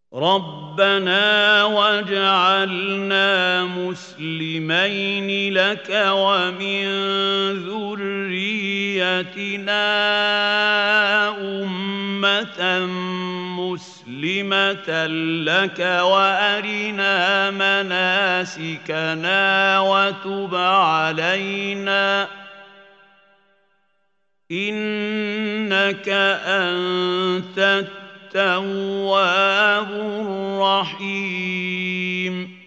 رَبَّنَا وَاجْعَلْنَا مُسْلِمَيْنِ لَكَ وَمِن ذُرِّيَّتِنَا أُمَّةً مُّسْلِمَةً لَّكَ وَأَرِنَا مَنَاسِكَنَا وَتُبْ عَلَيْنَا ۖ إِنَّكَ أَنتَ التَّوَّابُ الرَّحِيمُ